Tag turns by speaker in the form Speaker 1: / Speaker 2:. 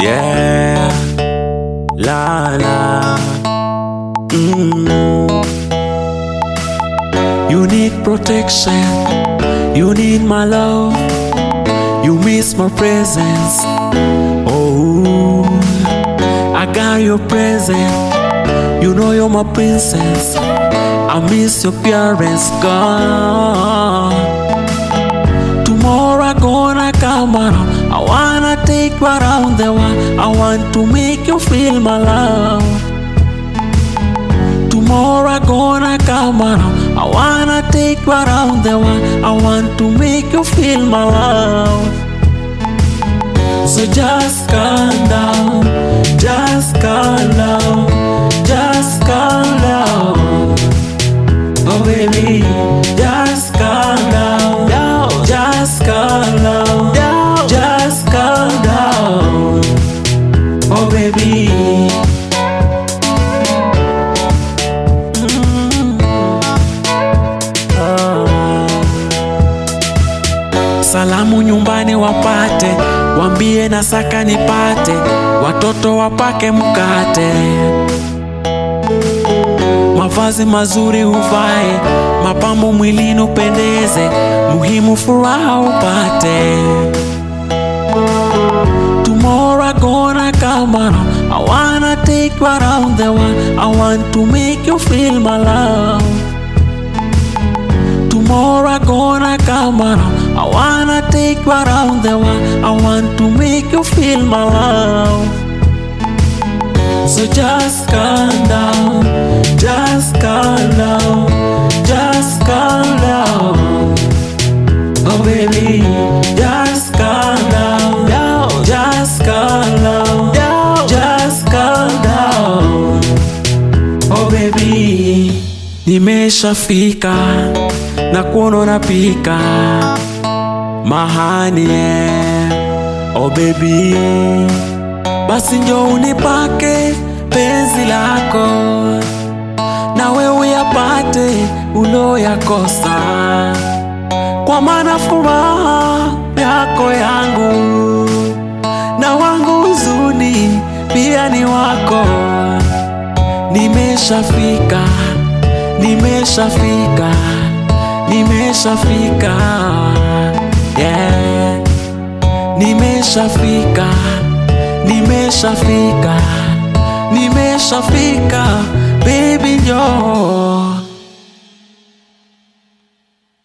Speaker 1: Yeah, la la. You need protection, you need my love, you miss my presence. Oh, I got your present, you know you're my princess. I miss your parents, gone. Tomorrow I gonna come around, I wanna take you around the world, I want to make you feel my love. Tomorrow I gonna come around, I wanna take you around the world, I want to make you feel my love. So just calm down, just calm down, just calm down. Oh baby, just calm down, just calm down, just calm down. Oh baby. Salamu nyumbani wapate, wambie nasaka nipate, watoto wapake mkate. Mavazi mazuri uvae, mapambo mwilini upendeze, muhimu furaha upate. Tomorrow I gonna come around, I wanna take you around the world, I want to make you feel my love. Tomorrow I gonna come around, I wanna take you around the world, I want to make you feel my love. So just calm down, just calm down, just calm down. Oh baby, just calm down, just calm down, just calm down. Oh baby, nimeshafika na kuona unapika mahani, yeah. Oh baby, basi njoo unipake penzi lako, na wewe uyapate uloyakosa, kwa maana furaha yako yangu, na wangu huzuni pia ni wako. Nimeshafika, nimeshafika, nimeshafika, yeah. Nimeshafika, nimeshafika, nimeshafika, baby njoo.